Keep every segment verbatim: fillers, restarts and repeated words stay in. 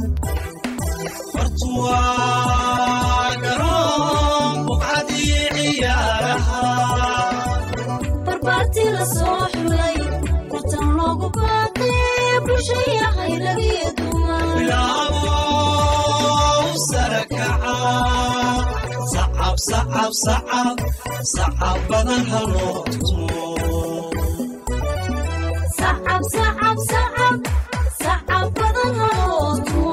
فرتوا قرام بقعدي عيارها بربارتي لصوح لي وتنلوق باقي بشي غير يدوما بلابو سركعا صعب صعب صعب صعب بدنها نوتمو صعب صعب صعب صعب بدنها نوتمو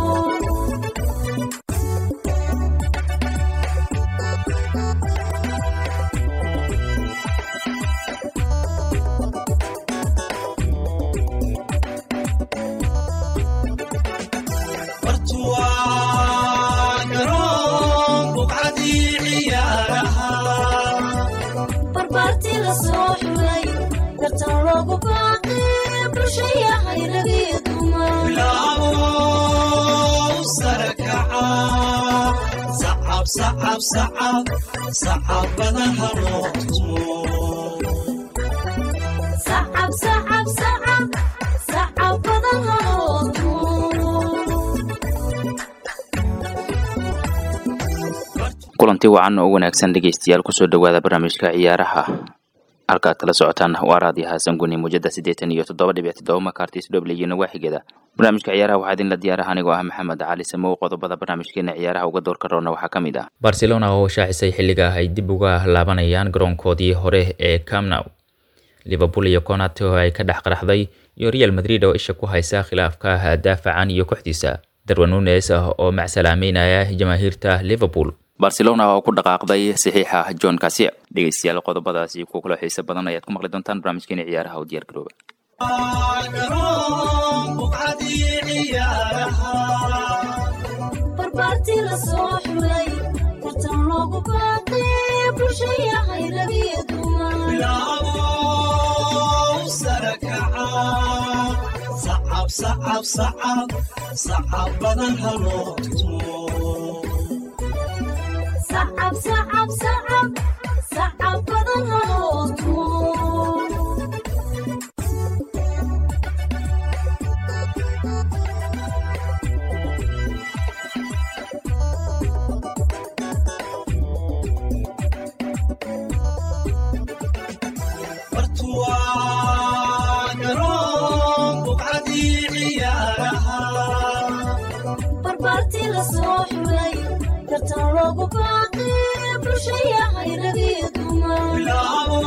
صوح لي ترتلوق باقي بشي غير يدوما بلابو سركعا صعب صعب صعب صعب بدنها نوتمو صعب صعب صعب صعب بدنها نوتمو kulanti wacan oo wanaagsan dhageystayaal ku soo dhawaada barnaamijka ciyaaraha halka kala socotaan waa raadiyo Xasan Guni mujada siddeetan iyo toddoba dhibic toddoba makartis W waaxigada barnaamijka ciyaaraha waxaa idin la diyaaraha anigoo ah Maxamed Cali Samow qodobada barnaamijkeena ciyaaraha uga door ka roona waxaa kamid ah Barcelona oo shaacisay xilliga ay dib uga laabanayaan garoonkoodii hore ee Camp Nou Liverpool iyo Konate oo ay ka dhax qaraxday iyo Real Madrid oo isha ku haysa khilaafka daafacan iyo kooxdiisa Darwin Núñez oo macsalaamaynaya jamaahiirta Liverpool Barcelona oo ku dhaqaaqday saxiixa John Casillas dhageystayaal qodobadaasi ku kala xiiso badan ayaad ku maqli doontaan barnaamijkeena ciyaaraha oo diyaar garooba بربارتي لصوح لي وتنلوق باقي بشي غير يدوما بلابو سركعا صعب صعب صعب صعب بدنها نوتمو صعب صعب صعب صعب بدنها نوتمو بربارتي لصوح لي ترتلوق باقي بشي غير يدوما بلابو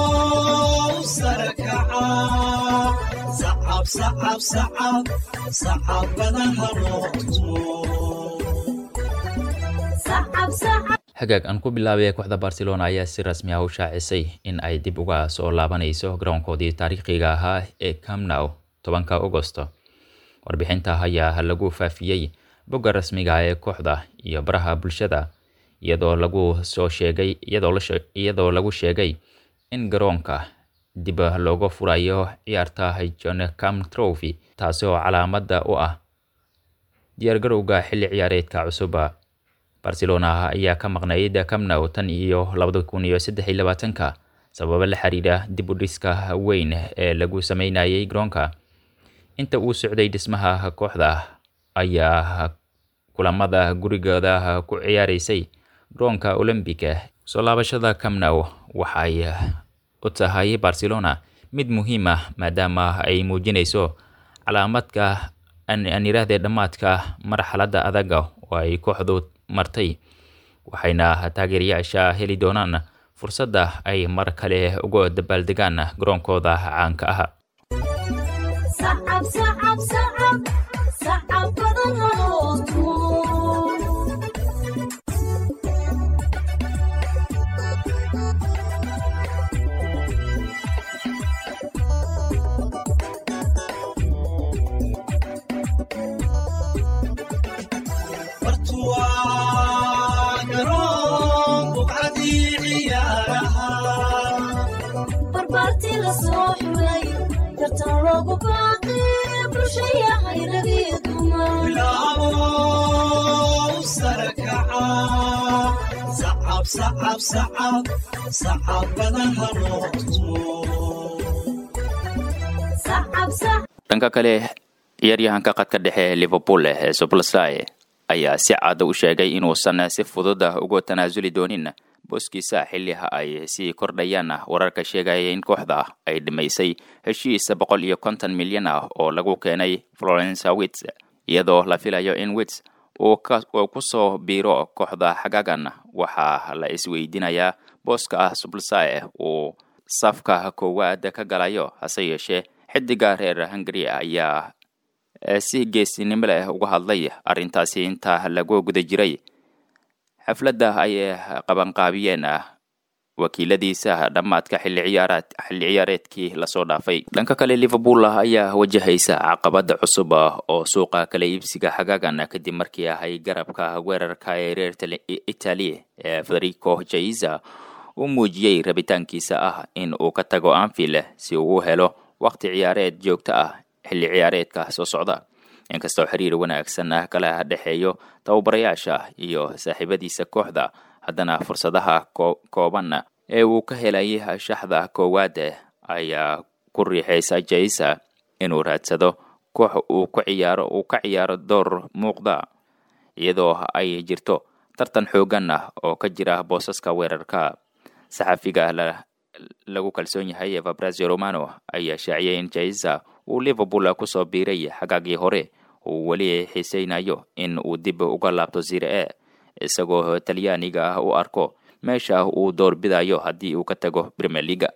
سركعا صعب صعب صعب صعب بدنها نوتمو صعب صعب hagaag aan ku bilaabay kooxda Barcelona ayaa si rasmi ah u shaacisay in ay dib uga soo laabanayso garoonkoodii taariikhiga ahaa ee Camp Nou tobanka Agoosto warbixinta ayaa lagu faafiyay bogga rasmiga ah ee kooxda iyo baraha bulshada iyadoo lagu soo sheegay iyadoo la iyadoo lagu sheegay in garoonka dib looga furayo ciyaarta John Camp Trophy taasoo calaamad u ah diyaar garowga xilli ciyaareedka cusub Barcelona ayaa ka maqnayd Camp Nou tan iyo laba kun iyo saddex iyo labaatan sabab la xiriira dib u dhiska weyn ee lagu sameynayay garoonka inta uu socday dhismaha kooxda ayaa kulamada gurigooda ku ciyaaraysay garoonka Olympique soo laabashada Camp Nou waxay u tahay Barcelona mid muhiim ah maadaama ay muujinayso calaamadka an iraahday dhamaadka marxaladda adag oo ay kooxdu martay waxayna taageerayaasha heli doonaan fursadda ay mar kale uga dabaaldegaan garoonkooda caanka ah صعب صعب صعب صعب بدنها نوتمو بربارتي لصوح لي ترتلوق باقي بشي غير يدوما بلابو سركعا صعب صعب صعب صعب بدنها نوتمو صعب صعب dhanka kale ciyaaryahanka qadka dhexe Liverpool ee Szoboszlai ayaa si cad u sheegay inuusan si fudud uga tanaasuli doonin booskiisa xilliha ay sii kordhayaan wararka sheegaya in kooxda ay dhimaysay heshiis boqol iyo konton milyan ah oo lagu keenay Florence Wirtz, iyadoo la filayo in Wirtz uu ku soo biiro kooxda xagaagan. waxaa la isweydiinayaa booska Szoboszlai uu safka koowaad ka galayo, hase yeeshee xidiga reer Hungary ayaa si geesinimo leh uga hadlay arrintaasi inta lagu guda jiray xafladda ay qabanqaabiyeen wakiiladiisa dhammaadka xilli ciyaareed xilli ciyaareedkii la soo dhaafay. dhanka kale Liverpool ayaa wajahaysa caqabad cusub oo suuqa kala iibsiga xagaagan kadib markii ay garabka weerarka ee reer Italy ee Federico Chiesa uu muujiyay rabitaankiisa ah in uu ka tago Anfield si uu u helo waqti ciyaareed joogto ah xilli ciyaareedka soo socda. inkastoo xiriir wanaagsan kala dhexeeyo tababarayaasha iyo saaxiibadiisa kooxda, haddana fursadaha kooban ee uu ka helay shaxda koowaad ayaa ku riixaysa Chiesa inuu raadsado koox uu ku ciyaaro uu ka ciyaaro door muuqda, iyadoo ay jirto tartan xoogan oo ka jira boosaska weerarka. saxafiga lagu kalsoon yahay Fabrizio Romano ayaa shaaciyay in Chiesa uu Liverpool ku soo biiray xagaagii hore uu weli xiiseynayo in uu dib uga laabto Serie A, isagoo Talyaaniga u arko meesha uu door bidayo haddii uu ka tago Premier League.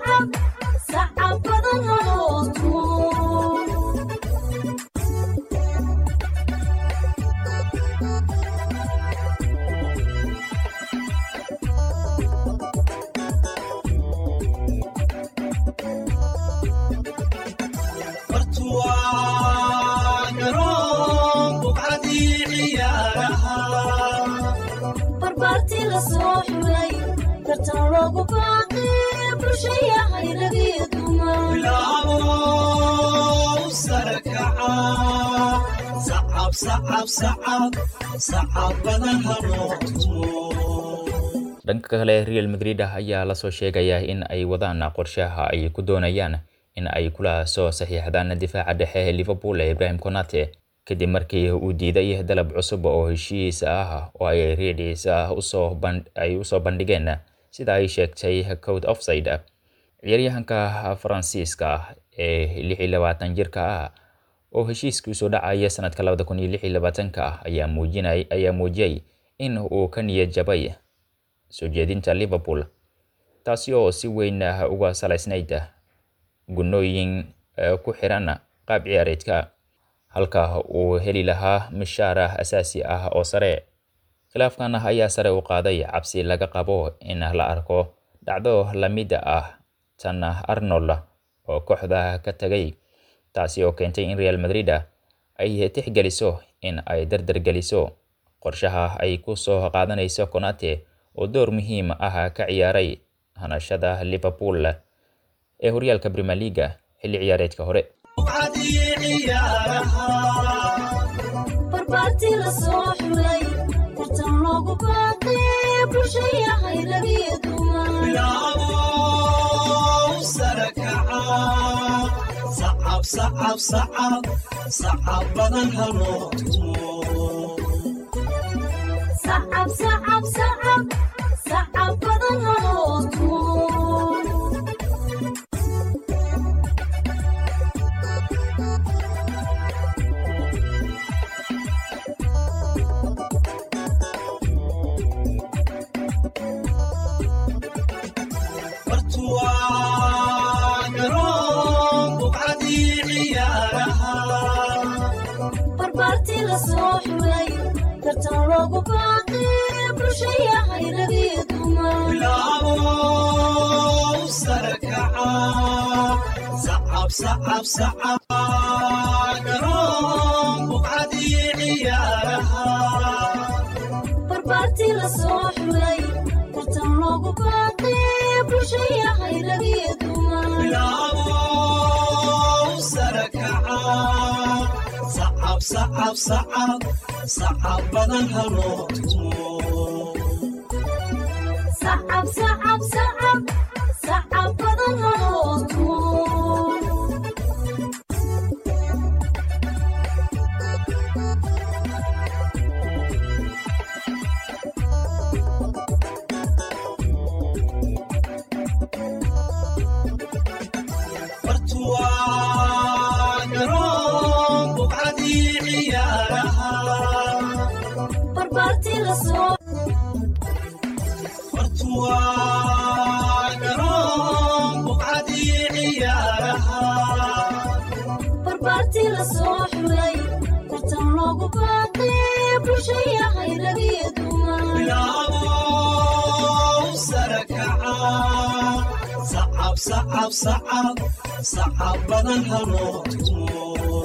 dhanka kale Real Madrid ayaa la soo sheegaya in ay wadaan qorshaha ay ku doonayaan in ay kula soo saxiixdaan difaaca dhexe Liverpool Ibrahim Konate kadib markii uu diiday dalab cusub oo heshiis ah oo ay Reds usoo ay usoo bandhigeen, sida ay sheegtay Code Offside. ciyaaryahanka Faransiiska ee lix iyo labaatan jirka ah oo heshiiskiisu dhacaya sanadka laba kun iyo lix iyo labaatan ayaa muujinay ayaa muujiyay in uu ka niyad jabay soo jeedinta Liverpool, taasi oo si weyn uga salaysnayd gunooyin ku xiran qaab ciyaareedka, halka uu heli lahaa mishaar asaasi ah oo sare. khilaafkan ayaa sare u qaaday cabsi laga qabo in la arko dhacdo lamid ah tan Arnold oo kooxda ka tagay, taasi oo keentay in Real Madrid ay tixgeliso in ay dardar geliso qorshaha ay ku soo qaadanayso Konate oo door muhiim ah ka ciyaaray hanashada Liverpool ee horyaalka Premier League xilli ciyaareedka hore. صعب صعب صعب بدنها نوتمو صعب صعب صعب صعب بدنها نوتمو صعب صعب قرون بقعدي عيارها بربارتي لصوح لي تتنوق باقي بشي غير بيدوما بلابو سركعا صعب صعب صعب صعب بدنها نوتمو صعب صعب صعب صعب بدنها نوتمو la soo Waa garoon buqcadii ciyaaraha barbaartii la soo xulay tartan loogu baaqay bulshaya hayradiyo dumar bilaabo sare kaca sacab sacab sacab sacab badan haloo tumo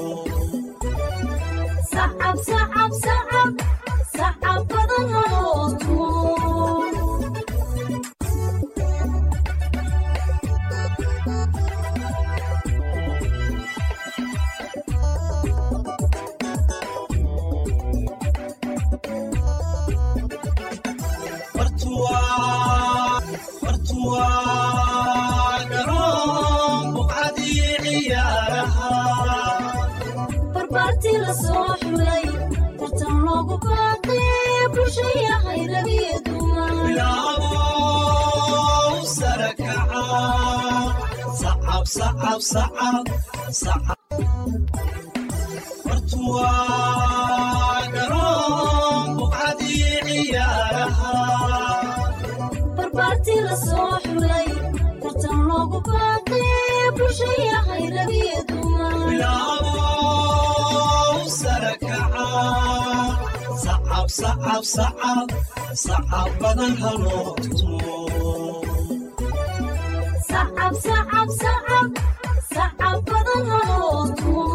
sacab sacab sacab sacab badan haloo tumo Waa garoon buqcadii ciyaaraha barbaartii la soo xulay tartan loogu baaqay bulshaya hayradiyo dumar bilaabo sare kaca sacab sacab sacab sacab waa garoon buqcadii ciyaaraha barbaartii la soo xulay tartan loogu baaqay bulshaya hayradiyo dumar bilaabo sare kaca sacab sacab sacab sacab badan haloo tumo sacab sacab sacab sacab badan haloo tumo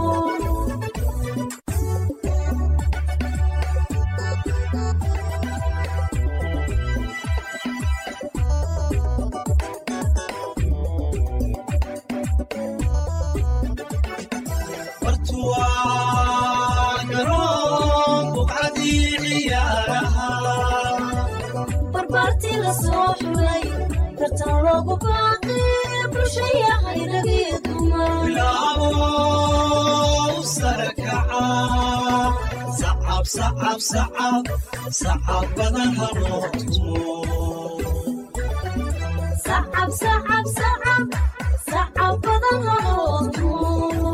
Waa garoon buqcadii ciyaaraha barbaartii la soo xulay tartan loogu baaqay bulshaya hayradiyo dumar bilaabo sare kaca sacab sacab sacab sacab badan haloo tumo sacab sacab sacab sacab badan haloo tumo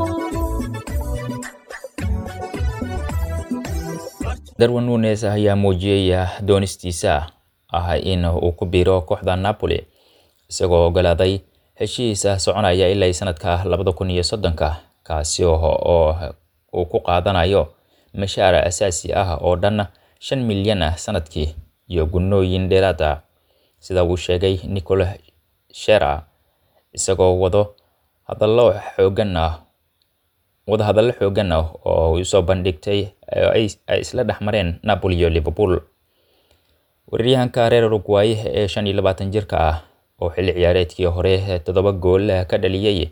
Darwin Nunes ayaa muujiyay doonistiisa ah in uu ku biiro kooxda Napoli isagoo ogolaaday heshiisa soconaya ilaa sanadka labada kun iyo soddonka kaasi oo uu ku qaadanayo mashaar asaasi ah oo dhan shan milyan sanadkii iyo gunooyin dheeraad ah sida uu sheegay Nicole Shera isagoo wado hadallo xoogan ah wada hadallo xoogan ah oo uu soo bandhigtay ay isla dhaxmareen Napoli iyo Liverpool. Weeraryahanka reer Uruguay ee shan iyo labaatan jirka ah oo xilli ciyaareedkii hore toddoba gool ka dhaliyay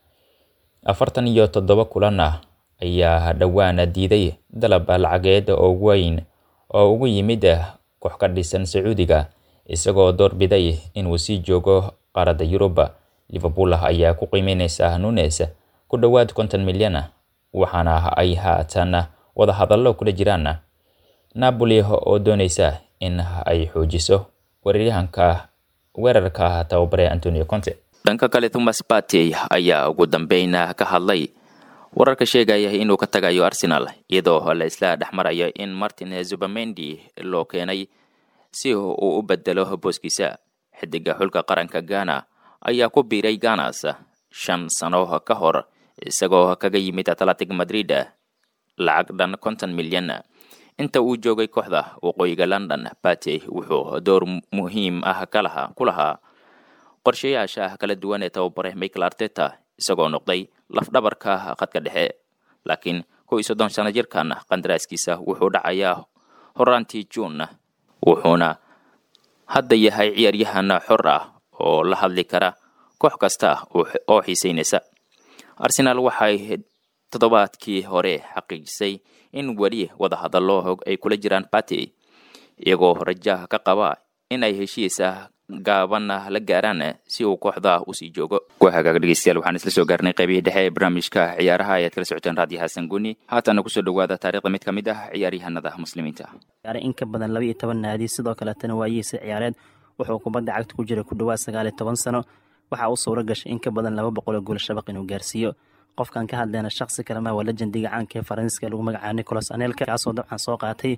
afartan iyo toddoba kulan ah ayaa dhawaan diiday dalab lacageed oo weyn oo ugu yimid koox ka dhisan Sacuudiga isagoo doorbiday inuu sii joogo qaaradda Yurub. Liverpool ayaa ku qiimeynaysa Nunes ku dhawaad konton milyan waxaana ay haatan wada hadallo kula jiraan Napoli oo doonaysa in ay xoojiso weeraryahanka weerarka tababare Antonio Conte. dhanka kale Thomas Partey ayaa ugu dambeyn ka hadlay wararka sheegaya inuu ka tagayo Arsenal iyadoo la isla dhaxmarayo in Martin Zubimendi loo keenay si uu u bedelo booskiisa. Xidiga xulka qaranka Ghana ayaa ku biiray Gunners shan sano ka hor isagoo kaga yimid Athletic Madrid lacag dhan konton milyan. Inta uu joogay kooxda waqooyiga London, Partey wuxuu door muhiim ah ka lahaa ku lahaa qorshayaasha kala duwan ee tababare Mikel Arteta isagoo noqday laf-dhabarka khadka dhexe. Laakiin kow iyo soddon sano jirkan qandaraaskiisa wuxuu dhacayaa horaantii June wuxuuna hadda yahay ciyaaryahan xor ah oo la hadli kara koox kasta oo xiiseynaysa. Arsenal waxay toddobaadkii hore xaqiijisay in wali wada hadallo ay kula jiraan Partey iyagoo rajaha ka qaba in ay heshiisa gaaban la gaaraan si uu kooxda u sii joogo. Ku hagaag dhageystayaal waxaan isla soo gaarnay qaybihii dhexe ee barnaamijka ciyaaraha ayaad kala socoteen raadiyo Xasan Guni. Haatan ku soo dhawaada taariikhda mid ka mid ah ciyaaryahanada muslimiinta. in ka badan laba iyo toban naadi sidoo kale tan waayihiisa ciyaareed wuxuu kubadda cagta ku jiray ku dhawaad sagaal iyo toban sano waxa uu suura gashay in ka badan laba boqol oo gool shabaq inuu gaarsiiyo. qofkan ka hadlayna shakhsi kale ma waa legendiga caanka ee Faransiiska lagu magacaabo Nicolas Anelka kaasoo dabcan soo qaatay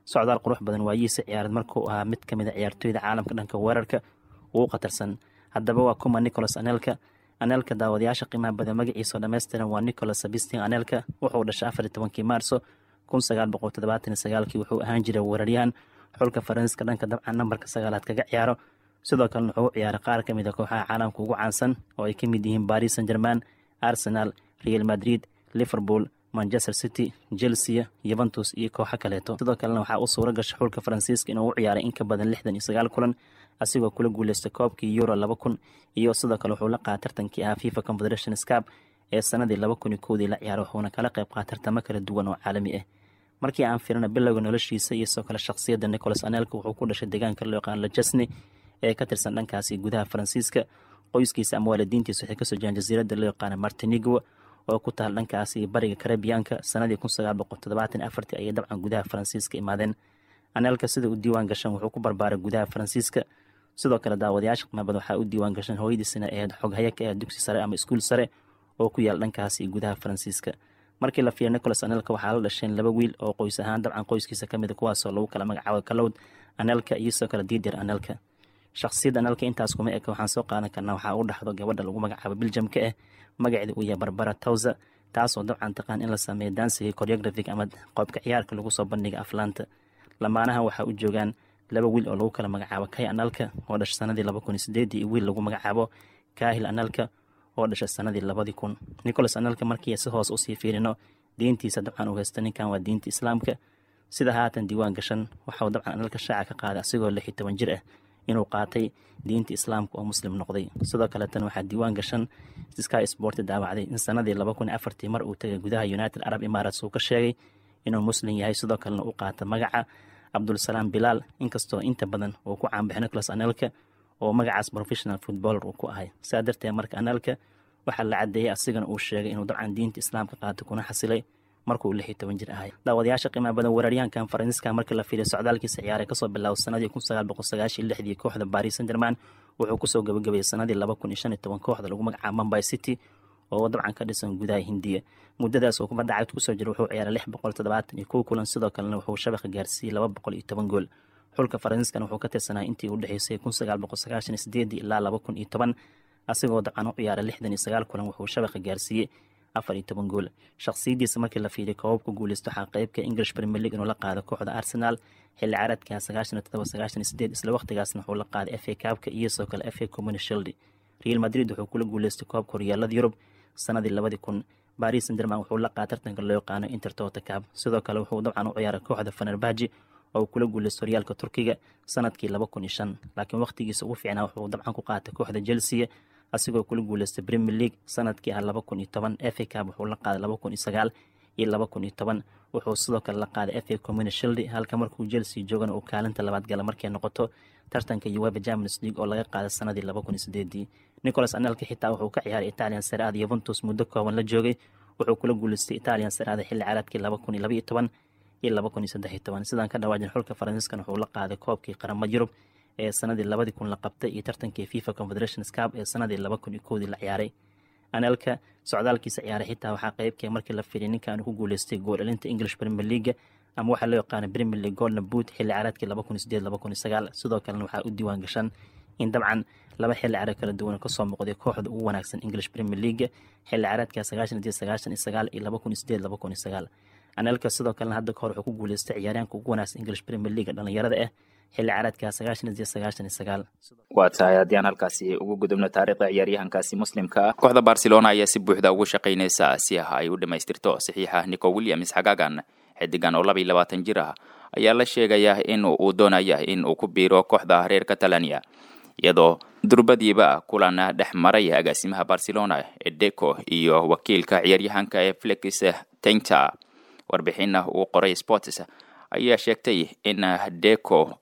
socdaal qurux badan waayihiisa ciyaareed markuu ahaa mid ka mid a ciyaartooyda caalamka dhanka weerarka ugu khatarsan. haddaba waa kuma Nicolas Anelka. Anelka daawadayaasha qiimaha badan magaciisa oo dhammaystiran waa Nicolas Sebastien Anelka. wuxuu dhashay afar iyo tobankii Maarso kun sagaal boqol toddobaatan iyo sagaalkii. wuxuu ahaan jiray weeraryahan xulka Faransiiska dhanka dabcan nambarka sagaalaad kaga ciyaaro. sidoo kalena wuxuu u ciyaaray qaar ka mid a kooxaha caalamka ugu caansan oo ay ka mid yihiin Paris Saint-Germain, Arsenal, Real Madrid, Liverpool, Manchester City, Chelsea, Juventus iyo kooxo kaleeto. sidoo kalena waxaa u suura gashay xulka Faransiiska inuu u ciyaaray in ka badan lixdan iyo sagaal kulan asigoo kula guuleystay koobkii Euro laba kun iyo sidoo kale wuxuu la qaatay tartankii ahaa FIFA Confederations Cup ee sanadii laba kun iyo kowdii la ciyaaray wuxuuna kala qayb qaatay tartamo kala duwan oo caalami ah. markii aan fiirino bilowga noloshiisa iyo sidoo kale shakhsiyadda Nicolas Anelka wuxuu ku dhashay deegaanka loo yaqaan La Chesney ee ka tirsan dhankaasi gudaha Faransiiska. qoyskiisa ama waalidiintiisa waxay kasoo jeedaan jasiiradda loo yaqaan Martinique oo ku taal dhankaasi bariga Caribbean-ka. sanadii kun sagaal boqol toddobaatan iyo afartii ayay dabcan gudaha Faransiiska imaadeen. Anelka sida uu diiwaan gashan wuxuu ku barbaaray gudaha Faransiiska. sidoo kale daawadayaasha qiimo badan waxaa u diiwaan gashan hooyadiisina ee xoghaye ka ah dugsi sare ama iskuul sare oo ku yaal dhankaasi gudaha Faransiiska. markii la fiiriyo Nicolas Anelka waxaa la dhasheen laba wiil oo qoys ahaan dabcan qoyskiisa ka mid ah kuwaasoo lagu kala magacaabo Claude Anelka iyo sidoo kale Didier Anelka. shakhsiyadda Anelka intaas kuma eka waxaan soo qaadan karnaa waxaa u dhaxdo gabadha lagu magacaabo Belgium-ka ah magaceedu uu yahay Barbara Tauza taasoo dabcan taqaan in la sameeyo dansiga choreographic ama qoobka ciyaarka lagu soo bandhiga aflaanta. lamaanaha waxaa u joogaan laba wiil oo lagu kala magacaabo Kai Anelka oo dhashay sanadii laba kun iyo sideed iyo wiil lagu magacaabo Kahil Anelka oo dhashay sanadii labadii kun. Nicolas Anelka markii si hoos usii fiirino diintiisa dabcan uu haysta ninkan waa diinta Islaamka. sida haatan diiwaan gashan waxau dabcan Anelka shaaca ka qaaday asigoo lix iyo toban jir ah inuu qaatay diinta Islaamka oo muslim noqday. sidoo kale tan waxaa diiwaan gashan Sky Sport daawacday in sanadii laba kun iyo afartii mar uu tagay gudaha United Arab Emirates uu ka sheegay inuu muslim yahay sidoo kalena uu qaatay magaca Abdulsalam Bilal inkastoo inta badan uu ku caanbaxay Nicolas Anelka oo magacaas professional footballer uu ku ahay. sidaa darteed marka Anelka waxaa la cadeeyay asigana uu sheegay inuu dabcan diinta Islaamka qaatay kuna xasilay markuu lix iyo toban jir ahay. daawadayaasha qiimaha badan weeraryahankan Faransiiska markii la fiiriyo socdaalkiisa ciyaaray kasoo bilaabo sanadii kun sagaal boqol sagaashan iyo lixdii kooxda Paris Saint-Germain wuxuu kusoo gabagabeeyay sanadii laba kun iyo shan iyo toban kooxda lagu magacaabo Mumbai City oo dabcan ka dhisan gudaha Hindiya. muddadaas uu kubadda cagta kusoo jiray wuxuu ciyaaray lix boqol toddobaatan iyo kow kulan sidoo kalena wuxuu shabaqa gaarsiiyey laba boqol iyo toban gool. xulka Faransiiskana wuxuu ka tirsanaa intii u dhaxeysay kun sagaal boqol sagaashan iyo sideed ilaa laba kun iyo toban asigoo dabcan u ciyaaray lixdan iyo sagaal kulan wuxuu shabaqa gaarsiiyey afar iyo toban gool. shakhsiyadiisa markii la fiiriyo koobabka guuleysto waxaa qaybka English Premier League inuu la qaado kooxda Arsenal xilli ciyaareedka sagaashan iyo toddoba sagaashan iyo sideed isla waqtigaasna wuxuu la qaaday F A Cup-ka iyo sidoo kale F A Community Shield. Real Madrid wuxuu kula guuleystay koobka horyaalada Yurub sanadii labadii kun. Paris Saint-Germain wuxuu la qaaday tartanka loo yaqaano Intertoto Cup. sidoo kale wuxuu dabcan u ciyaaray kooxda Fenerbahce oo kula guuleystay horyaalka Turkiga sanadkii laba kun iyo shan laakiin waqtigiisa ugu fiicnaa wuxuu dabcan ku qaatay kooxda Chelsea asigoo kula guuleystay Premier League sanadkii ah laba kun iyo toban. F A Cup wuxuu la qaaday laba kun iyo sagaal iyo laba kun iyo toban. wuxuu sidoo kale la qaaday F A Community Shield halka markuu Chelsea joogana uu kaalinta labaad gala markay noqoto tartanka UEFA Champions League oo laga qaaday sanadii laba kun iyo sideed. Nicolas Anelka xitaa wuxuu ka ciyaaray Italian Serie A Juventus muddo kooban la joogay wuxuu kula guuleystay Italian Serie A xilli ciyaareedkii laba kun iyo laba iyo toban iyo laba kun iyo saddex iyo toban. sidaan ka dhawaajin xulka Faransiiska wuxuu la qaaday koobkii qaramada Yurub ee sanadii labadii kun la qabtay iyo tartankii FIFA Confederations Cup ee sanadii laba kun iyo kowdii la ciyaaray. Anelka socdaalkiisa ciyaaray xitaa waxaa qaybkee markii la fiiriyay ninkan ku guuleystay gool dhalinta English Premier League ama waxa loo yaqaan Premier League Golden Boot xilli ciyaareedkii laba kun iyo sideed laba kun iyo sagaal. sidoo kalena waxaa u diiwaan gashan in dabcan laba xilli ciyaareed kala duwan ka soo muuqday kooxda ugu wanaagsan English Premier League xilli ciyaareedka sagaashan iyo sagaashan iyo sagaal iyo laba kun iyo sideed laba kun iyo sagaal. Anelka sidoo kalena hadda ka hor wuxuu ku guuleystay ciyaaryahanka ugu wanaagsan English Premier League dhalinyarada ah xilli ciyaareedka sagaashan iyo sagaashan iyo sagaal. waa tahay haddii aan halkaasi ugu gudubno taariikhda ciyaaryahankaasi muslimka ah kooxda Barcelona ayaa si buuxda ugu shaqaynaysa si ay u dhamaystirto saxiixa Nico Williams xagaagan. xidigan oo laba iyo labaatan jir ah ayaa la sheegayaa in uu doonaya in uu ku biiro kooxda reer Catalonia iyadoo durbadiiba kulan dhex maray agaasimaha Barcelona ee Deco iyo wakiilka ciyaaryahanka ee Felix Teixeira. warbixin uu qoray Sports ayaa sheegtay in Deco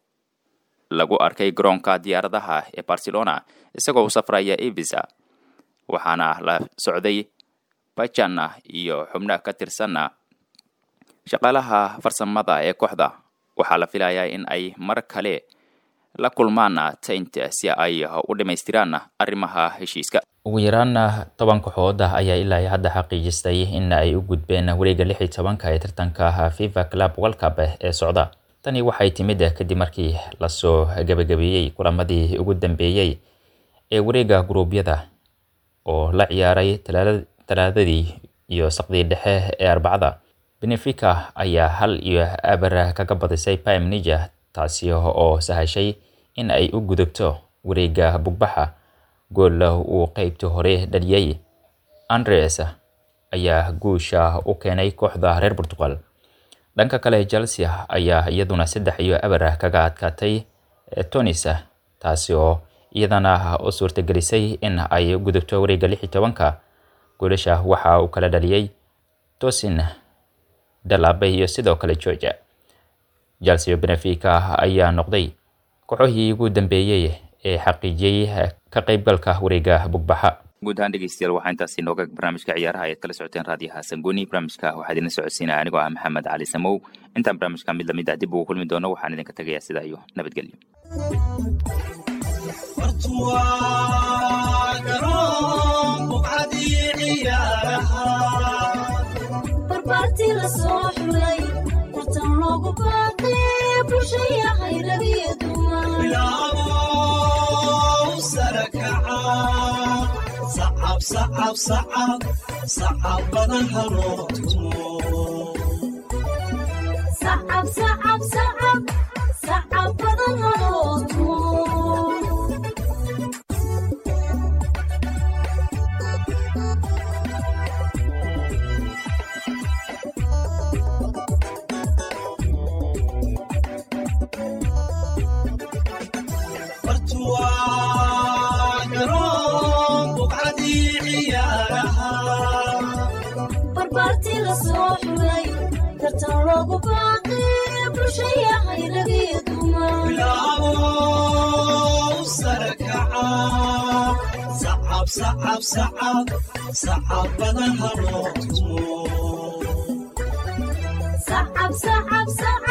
lagu arkay garoonka diyaaradaha ee Barcelona isagoo u safraya Ibiza waxaana la socday Bachana iyo xubnaha ka tirsan shaqaalaha farsamada ee kooxda. waxaa la filayaa in ay mar kale la kulmaan Teixeira si ay u dhamaystiraan arrimaha heshiiska. ugu yaraan toban kooxood ayaa ilaa hadda xaqiijistay in ay u gudbeen wareegga lix iyo tobanka ee tartanka FIFA Club World Cup ee socda tani waxay timid kadib markii lasoo gabagabeeyey kulamadii ugu dambeeyey ee wareega guruubyada oo la ciyaaray talaadadii iyo saqdii dhexe ee Arbacada. Benfica ayaa hal iyo eber kaga badisay Bayern Munich, taasi oo sahashay in ay u gudubto wareega bugbaxa. Gool uu qaybtii hore dhaliyay Andreas ayaa guusha u keenay kooxda reer Portugal. Dhanka kale Chelsea ayaa iyaduna saddex iyo eber kaga adkaatay Tunis, taasi oo iyadana u suurtagelisay in ay gudubto wareega lix iyo tobanka. Goolasha waxa uu kala dhaliyay Tosin, Dalabe iyo sidoo kale Georgia. Chelsea iyo Benfica ayaa noqday kooxihii ugu dambeeyay ee xaqiijiyay ka qaybgalka wareega bugbaxa. guud ahaan dhegeystayaal waxaa intaasi nooga barnaamijka ciyaaraha ayaad kala socoteen raadiyaha Sanguni. Barnaamijka waxaa idin socodsiinaya anigoo ah Maxamed Cali Samow. intaan barnaamijka mid lamid ah dib ugu kulmi doono waxaan idinka tagayaa sidaa iyo nabadgelyo. barbaartii la soo xulay tartan loogu baaqay bulshaya khayrabiya dumar صعب صعب صعب صعب بدن هالوتمو صعب صعب صعب صعب بدن هالوتمو barbaartii la soo xulay tartan loogu baaqay bulshaya khayrabiya dumar صعب صعب صعب صعب بدن هالوتمو صعب صعب صعب